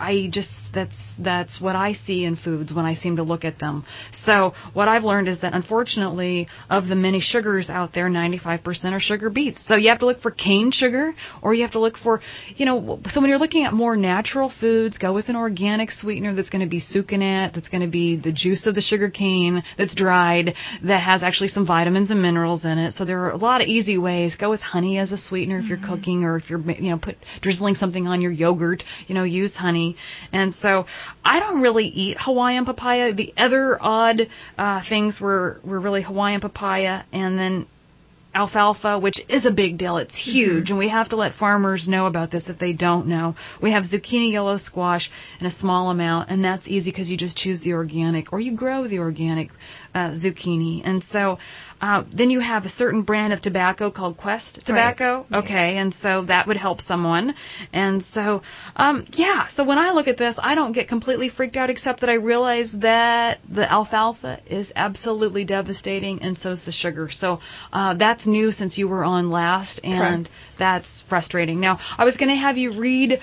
that's what I see in foods when I seem to look at them. So what I've learned is that, unfortunately, of the many sugars out there, 95% are sugar beets. So you have to look for cane sugar, or you have to look for, so when you're looking at more natural foods, go with an organic sweetener that's going to be sucanat, that's going to be the juice of the sugar cane that's dried, that has actually some vitamins and minerals in it. So there are a lot of easy ways. Go with honey as a sweetener if you're cooking, or if you're drizzling something on your yogurt, use honey. And so I don't really eat Hawaiian papaya. The other odd things were really Hawaiian papaya, and then alfalfa, which is a big deal. It's huge, and we have to let farmers know about this if they don't know. We have zucchini, yellow squash in a small amount, and that's easy because you just choose the organic, or you grow the organic zucchini. And so then you have a certain brand of tobacco called Quest tobacco. Right. Okay, and so that would help someone. And so, so when I look at this, I don't get completely freaked out, except that I realize that the alfalfa is absolutely devastating, and so is the sugar. So that's new since you were on last, and that's frustrating. Now, I was going to have you read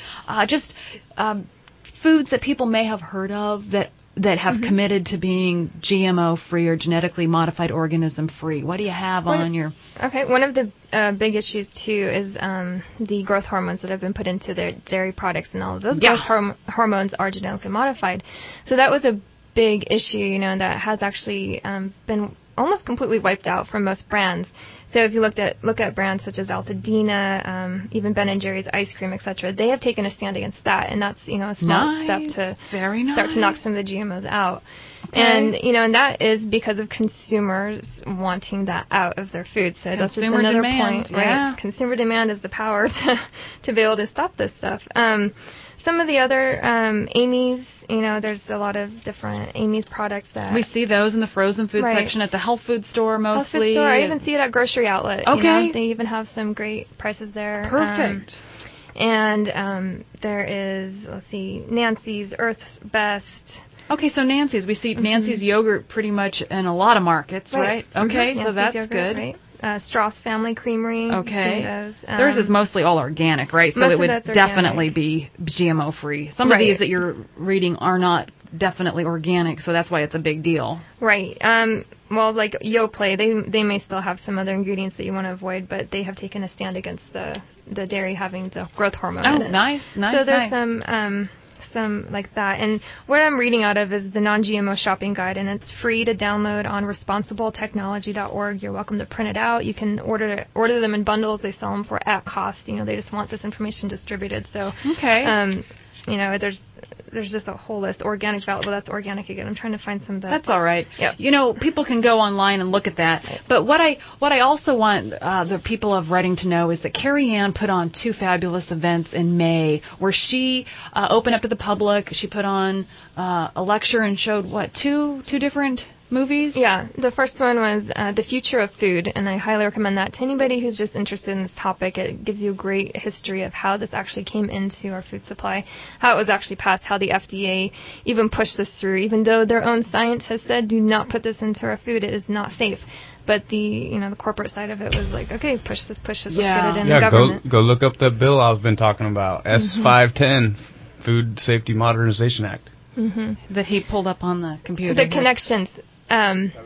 foods that people may have heard of that have committed to being GMO-free or genetically modified organism-free. What do you have on your... Okay, one of the big issues, too, is the growth hormones that have been put into their dairy products, and all of those growth hormones are genetically modified. So that was a big issue, that has actually been almost completely wiped out from most brands. So if you look at brands such as Altadena, even Ben & Jerry's ice cream, etc., they have taken a stand against that, and that's a small step to start to knock some of the GMOs out. Okay. And and that is because of consumers wanting that out of their food. So that's just another point, right? Consumer demand is the power to be able to stop this stuff. Some of the other Amy's, there's a lot of different Amy's products that... We see those in the frozen food section at the health food store mostly. Health food store. I even see it at Grocery Outlet. Okay. They even have some great prices there. Perfect. And there is, Nancy's, Earth's Best... Okay, so Nancy's. We see Nancy's yogurt pretty much in a lot of markets, right? Okay, so that's yogurt, good. Right. Strauss Family Creamery. Okay. Theirs is mostly all organic, right? So it would definitely be GMO-free. Some of these that you're reading are not definitely organic, so that's why it's a big deal. Right. Well, like Yoplait, they may still have some other ingredients that you want to avoid, but they have taken a stand against the dairy having the growth hormone in it. Nice. So there's some like that. And what I'm reading out of is the Non-GMO Shopping Guide, and it's free to download on responsibletechnology.org. You're welcome to print it out. You can order them in bundles. They sell them at cost. They just want this information distributed. So, there's just a whole list. Organic, well, that's organic again. I'm trying to find some of that. That's all right. Yep. People can go online and look at that. Right. But what I also want the people of Reading to know is that Carrie Ann put on 2 fabulous events in May where she opened up to the public. She put on a lecture and showed, two different movies? Yeah. The first one was The Future of Food, and I highly recommend that to anybody who's just interested in this topic. It gives you a great history of how this actually came into our food supply, how it was actually passed, how the FDA even pushed this through, even though their own science has said, do not put this into our food, it is not safe. But the corporate side of it was like, okay, push this, let's get it in the government. Go look up that bill I've been talking about, S510, Food Safety Modernization Act. That he pulled up on the computer. The connections.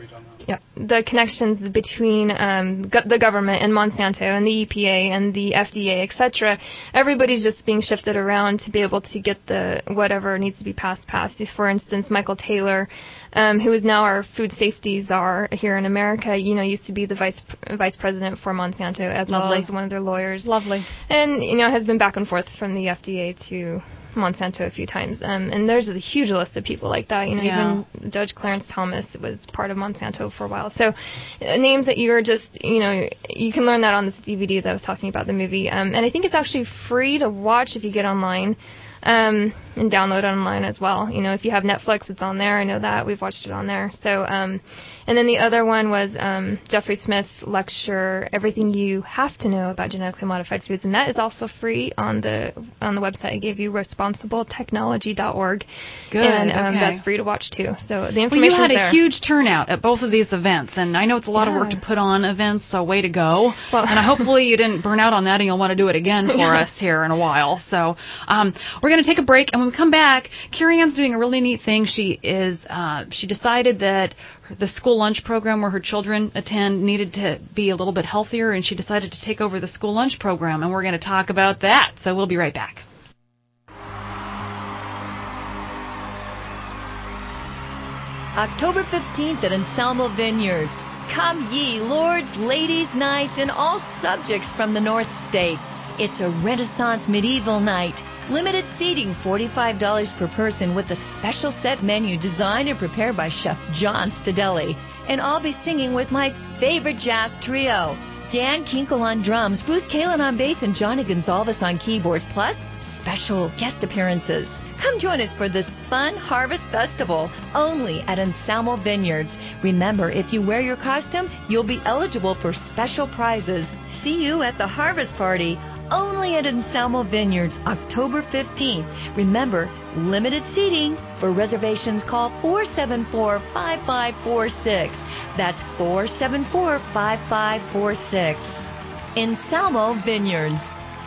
the connections between the government and Monsanto and the EPA and the FDA, etc. Everybody's just being shifted around to be able to get the whatever needs to be passed. For instance, Michael Taylor, who is now our food safety czar here in America, used to be the vice president for Monsanto as well as one of their lawyers. Lovely. And, has been back and forth from the FDA to Monsanto a few times. And there's a huge list of people like that. Even Judge Clarence Thomas was part of Monsanto for a while. So names that you're just, you can learn that on this DVD that I was talking about, the movie. And I think it's actually free to watch if you get online. And download it online as well. If you have Netflix, it's on there. I know that. We've watched it on there. So, and then the other one was Jeffrey Smith's lecture, Everything You Have to Know About Genetically Modified Foods, and that is also free on the website I gave you, responsibletechnology.org. Good. And that's free to watch too. So the information is there. You had a huge turnout at both of these events, and I know it's a lot of work to put on events, so way to go. Well, and hopefully you didn't burn out on that and you'll want to do it again for us here in a while. So we're going to take a break, and when we come back, Carrie Ann's doing a really neat thing. She decided that the school lunch program where her children attend needed to be a little bit healthier, and she decided to take over the school lunch program, and we're going to talk about that. So we'll be right back. October 15th at Anselmo Vineyards. Come ye, lords, ladies, knights, and all subjects from the North State. It's a Renaissance medieval night. Limited seating, $45 per person, with a special set menu designed and prepared by Chef John Stadelli. And I'll be singing with my favorite jazz trio, Dan Kinkle on drums, Bruce Kalin on bass, and Johnny Gonzalez on keyboards, plus special guest appearances. Come join us for this fun Harvest Festival, only at Anselmo Vineyards. Remember, if you wear your costume, you'll be eligible for special prizes. See you at the Harvest Party, only at Anselmo Vineyards, October 15th. Remember, limited seating. For reservations, call 474-5546. That's 474-5546. Anselmo Vineyards.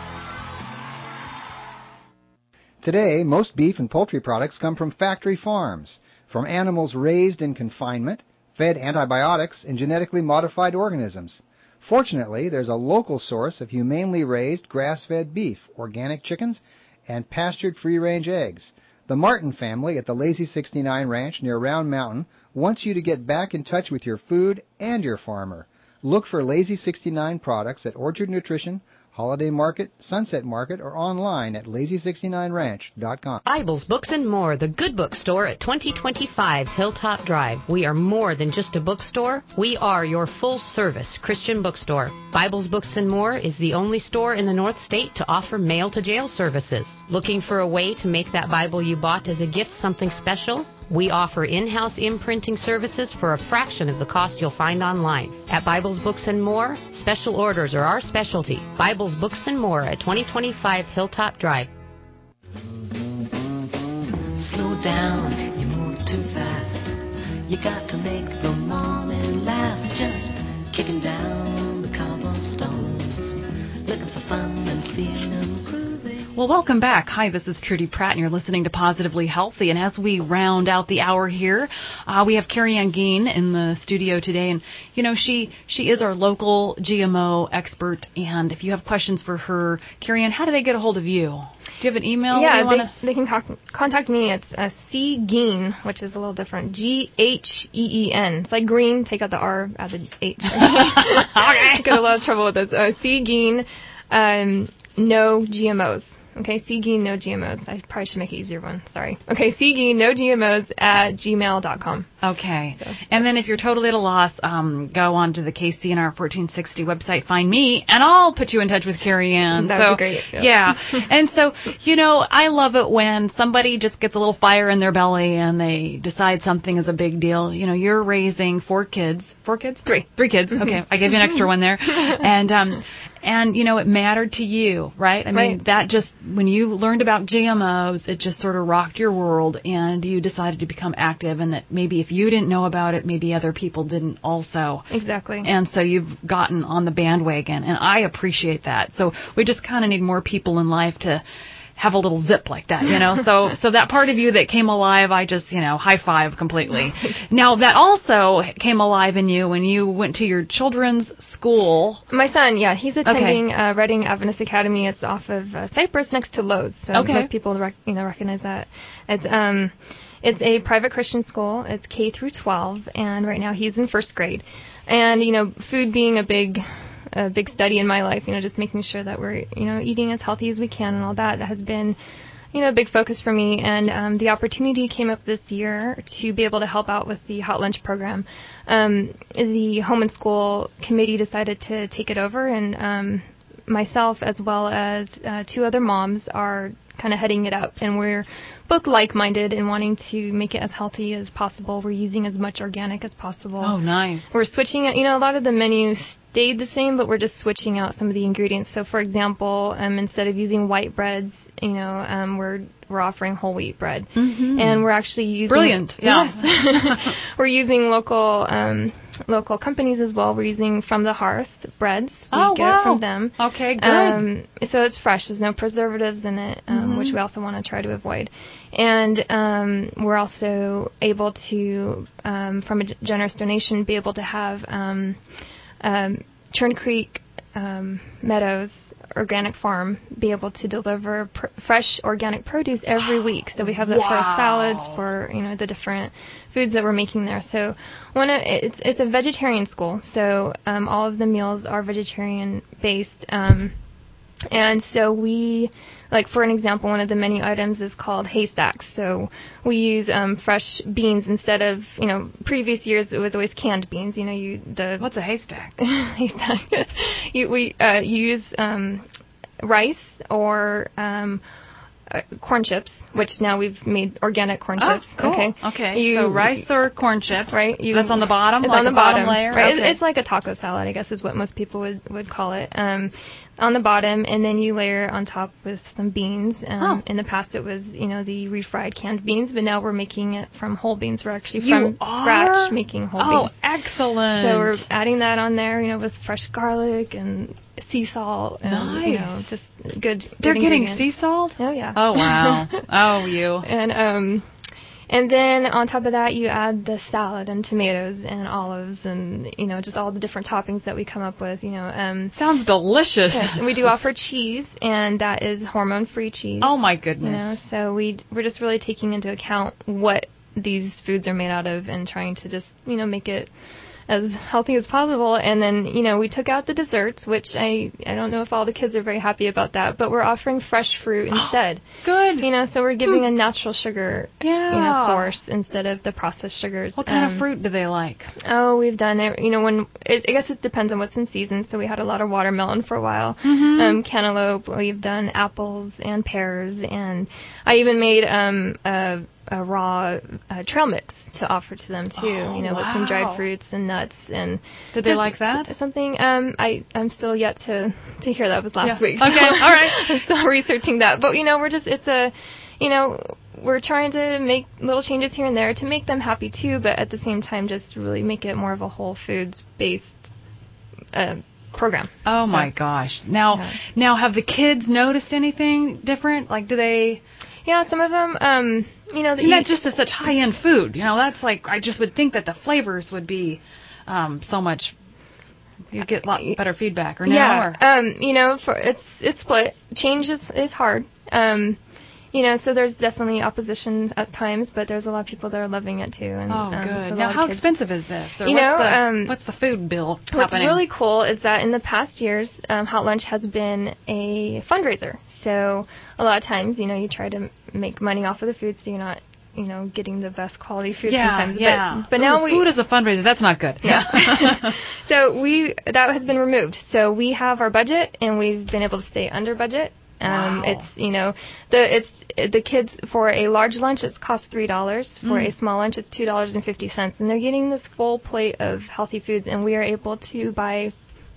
Today, most beef and poultry products come from factory farms, from animals raised in confinement, fed antibiotics, and genetically modified organisms. Fortunately, there's a local source of humanely raised grass-fed beef, organic chickens, and pastured free-range eggs. The Martin family at the Lazy 69 Ranch near Round Mountain wants you to get back in touch with your food and your farmer. Look for Lazy 69 products at Orchard Nutrition, Holiday Market, Sunset Market, or online at lazy69ranch.com. Bibles, Books, and More, the Good Book Store at 2025 Hilltop Drive. We are more than just a bookstore. We are your full-service Christian bookstore. Bibles, Books, and More is the only store in the North State to offer mail-to-jail services. Looking for a way to make that Bible you bought as a gift something special? We offer in-house imprinting services for a fraction of the cost you'll find online. At Bibles, Books, and More, special orders are our specialty. Bibles, Books, and More at 2025 Hilltop Drive. Slow down, you move too fast. You got to make the morning last. Just kicking down the cobblestones, looking for fun and feeling groovy. Well, welcome back. Hi, this is Trudy Pratt, and you're listening to Positively Healthy. And as we round out the hour here, we have Carrie Ann Geen in the studio today. And, she is our local GMO expert. And if you have questions for her, Carrie Ann, how do they get a hold of you? Do you have an email? Yeah, they can contact me. It's C. Geen, which is a little different. Gheen. It's like green. Take out the R, add the H. Okay. Got a lot of trouble with this. C. Geen, no GMOs. Okay, Geen, no GMOs. I probably should make it easier one. Sorry. Okay, Geen, no GMOs at gmail.com. Okay. So. And then if you're totally at a loss, go on to the KCNR 1460 website, find me, and I'll put you in touch with Carrie Ann. That would be great. Yeah. And so, I love it when somebody just gets a little fire in their belly and they decide something is a big deal. You're raising 4 kids. 4 kids? 3 kids. Okay, I gave you an extra one there. And, it mattered to you, right? I mean, that just, when you learned about GMOs, it just sort of rocked your world, and you decided to become active, and that maybe if you didn't know about it, maybe other people didn't also. Exactly. And so you've gotten on the bandwagon, and I appreciate that. So we just kind of need more people in life to have a little zip like that, you know. So that part of you that came alive, I just, you know, high five completely. Now that also came alive in you when you went to your children's school. My son, yeah, he's attending Reading Adventist Academy. It's off of Cypress next to Lowe's. So most people recognize that. It's a private Christian school. It's K through 12, and right now he's in first grade. And, you know, food being a big study in my life, you know, just making sure that we're, you know, eating as healthy as we can and all that has been, you know, a big focus for me. And the opportunity came up this year to be able to help out with the Hot Lunch program. The Home and School Committee decided to take it over, and myself as well as 2 other moms are kind of heading it up, and we're both like-minded in wanting to make it as healthy as possible. We're using as much organic as possible. Oh, nice. We're switching out, you know, a lot of the menus stayed the same, but we're just switching out some of the ingredients. So, for example, instead of using white breads, you know, we're offering whole wheat bread, and we're actually using brilliant. Yeah, we're using local companies as well. We're using From the Hearth breads. We get it from them. Okay, good. So it's fresh. There's no preservatives in it, which we also want to try to avoid. And we're also able to, from a generous donation, be able to have Churn Creek Meadows Organic Farm be able to deliver fresh organic produce every week. So we have that for our salads, for, you know, the different foods that we're making there. So it's a vegetarian school, so all of the meals are vegetarian based. And so we, like, for an example, one of the menu items is called haystacks. So we use fresh beans instead of, you know, previous years it was always canned beans. You know, what's a haystack? Haystack. You use rice or corn chips, which now we've made organic corn chips. Cool. Okay. So rice or corn chips. Right. That's on the bottom. It's like on the bottom layer. Right. Okay. It's like a taco salad, I guess, is what most people would call it. On the bottom, and then you layer on top with some beans. In the past, it was, you know, the refried canned beans, but now we're making it from whole beans. We're actually from scratch making whole beans. Oh, excellent! So we're adding that on there, you know, with fresh garlic and sea salt. And, nice. You know, just good. They're getting ingredients. sea salt? Oh yeah. Oh wow. Oh you. And then on top of that, you add the salad and tomatoes and olives and, you know, just all the different toppings that we come up with, you know. Sounds delicious. Yes, and we do offer cheese, and that is hormone-free cheese. Oh, my goodness. You know, so we're just really taking into account what these foods are made out of and trying to just, you know, make it as healthy as possible. And then, you know, we took out the desserts, which I don't know if all the kids are very happy about that, but we're offering fresh fruit instead. Good. You know, so we're giving a natural sugar you know, source instead of the processed sugars. What kind of fruit do they like? Oh, we've done it, you know, I guess it depends on what's in season. So we had a lot of watermelon for a while, cantaloupe, we've done apples and pears, and I even made a raw trail mix to offer to them too, you know, with some dried fruits and nuts. And did they like that? Something I'm still yet to hear. That was last week. Okay, all right. I'm still researching that, but you know, we're trying to make little changes here and there to make them happy too, but at the same time, just really make it more of a whole foods based program. Oh my gosh! Now have the kids noticed anything different? Like, do they? Yeah, some of them, you know, not just as such high-end food. You know, that's like, I just would think that the flavors would be so much. You get a lot better feedback, or no? Yeah, you know, it's split. Change is hard. You know, so there's definitely opposition at times, but there's a lot of people that are loving it too. And, good. Now, how expensive is this? Or what's the food bill happening? What's really cool is that in the past years, Hot Lunch has been a fundraiser. So a lot of times, you know, you try to make money off of the food, so you're not, you know, getting the best quality food sometimes. Yeah. But now food is a fundraiser. That's not good. Yeah. So that has been removed. So we have our budget, and we've been able to stay under budget. Wow. It's, you know, the kids, for a large lunch it costs $3. For a small lunch it's $2.50, and they're getting this full plate of healthy foods, and we are able to buy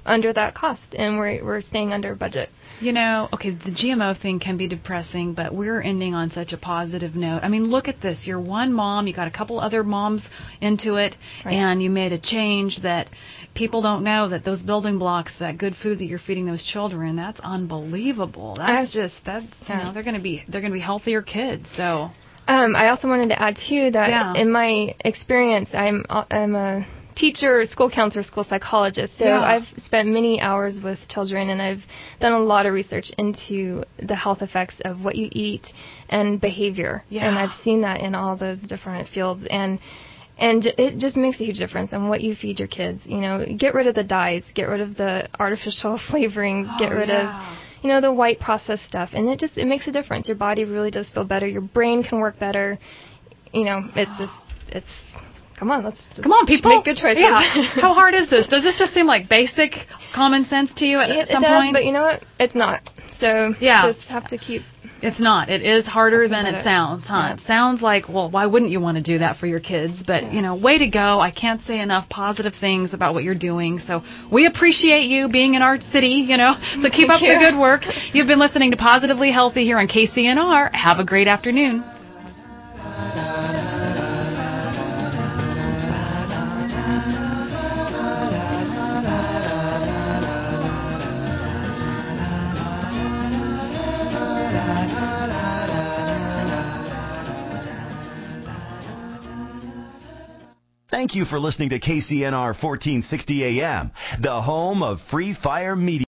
under that cost, and we're staying under budget. You know, okay, the GMO thing can be depressing, but we're ending on such a positive note. I mean, look at this. You're one mom. You got a couple other moms into it, right. And you made a change that people don't know, that those building blocks, that good food that you're feeding those children, that's unbelievable. That's you know, they're going to be healthier kids. So I also wanted to add too that in my experience, I'm a teacher, school counselor, school psychologist. So I've spent many hours with children, and I've done a lot of research into the health effects of what you eat and behavior. Yeah. And I've seen that in all those different fields. And it just makes a huge difference on what you feed your kids. You know, get rid of the dyes, get rid of the artificial flavorings, get rid of, you know, the white processed stuff. And it makes a difference. Your body really does feel better. Your brain can work better. You know, come on, let's just people. Make good choices. Yeah. How hard is this? Does this just seem like basic common sense to you at some point? It does, but you know what? It's not. So just have to keep... It's not. It is harder than it sounds, huh? Yeah. It sounds like, well, why wouldn't you want to do that for your kids? But, you know, way to go. I can't say enough positive things about what you're doing. So we appreciate you being in our city, you know. So keep up the good work. You've been listening to Positively Healthy here on KCNR. Have a great afternoon. Thank you for listening to KCNR 1460 AM, the home of Free Fire Media.